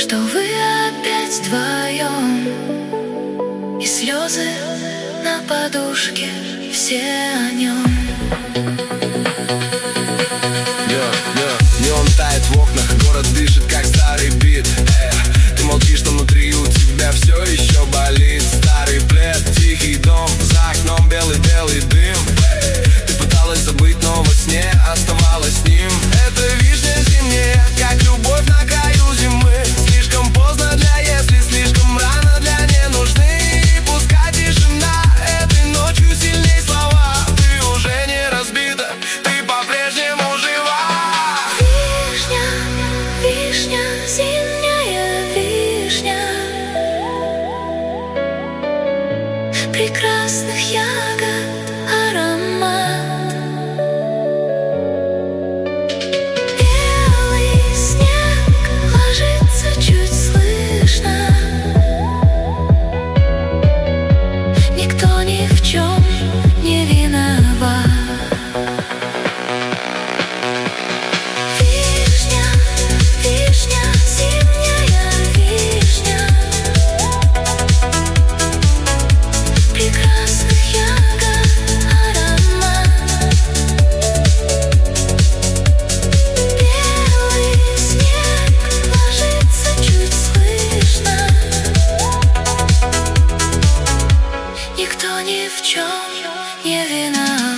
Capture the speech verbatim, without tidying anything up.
что вы опять вдвоем, и слезы на подушке, все о нем. yeah, yeah. Неон тает в окнах, город дышит, как старый бит. э, Ты молчишь, но внутри у тебя все еще болит. Старый плед, тихий дом, за окном белый-белый дым. Ты пыталась забыть, но во сне оставалась с ним. Это вишня зимняя, как любовь на краю зимы. Слишком поздно для если, слишком рано для не нужны. Пускай тишина этой ночью сильней слова. Ты уже не разбита, ты по-прежнему жива. Вишня, вишня, зимняя вишня, прекрасных ягод аромат. Белый снег ложится чуть слышно. Никто ни в чем не виноват. Вишня, вишня, зимняя вишня, прекрасных ягод аромат. Белый снег ложится чуть слышно. Никто ни в чем не виноват.